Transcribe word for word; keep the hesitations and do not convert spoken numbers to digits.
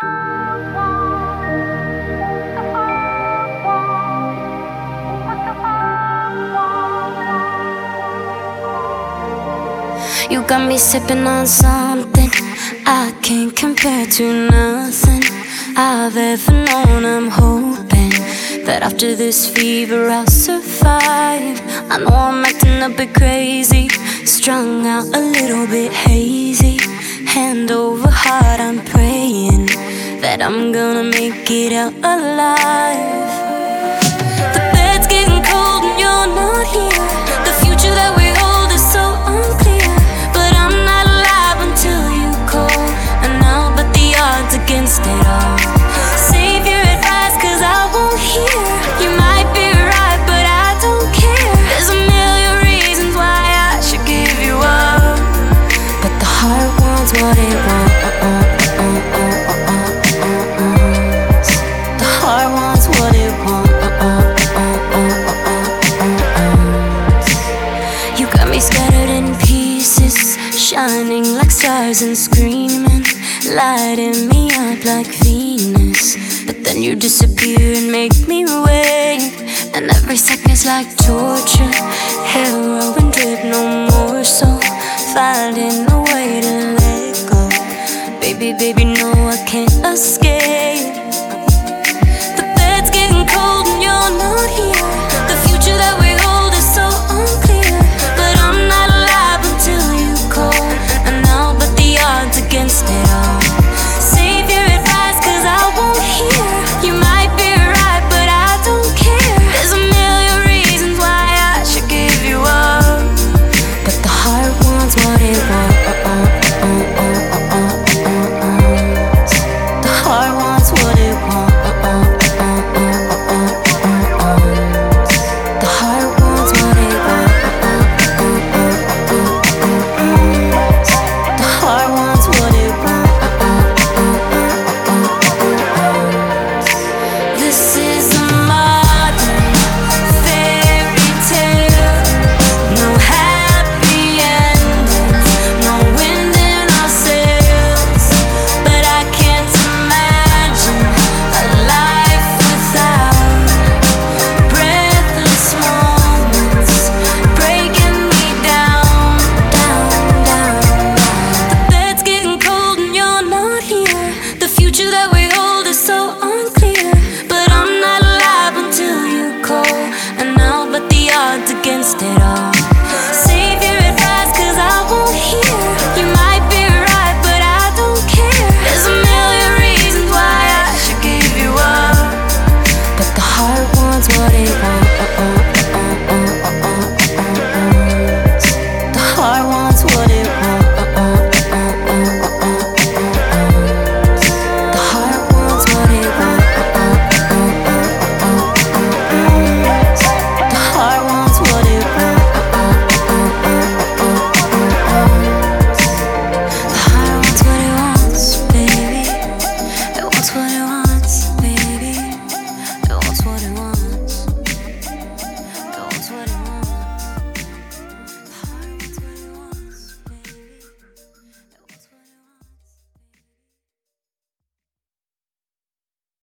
You got me sipping on something I can't compare to nothing I've ever known. I'm hoping that after this fever I'll survive. I know I'm acting a bit crazy, strung out a little bit hazy. Hand over heart, I'm praying that I'm gonna make it out alive. The bed's getting cold and you're not here. The future that we hold is so unclear, but I'm not alive until you call, and I'll bet the odds against it all. Save your advice, cause I won't hear. You might be right, but I don't care. There's a million reasons why I should give you up, but the heart wants what it wants. The heart wants what it wants. You got me scattered in pieces, shining like stars and screaming, lighting me up like Venus. But then you disappear and make me wait, and every second's like torture. Heroin drip, no more, so finding a way to let go. Baby, baby, no, I can't escape.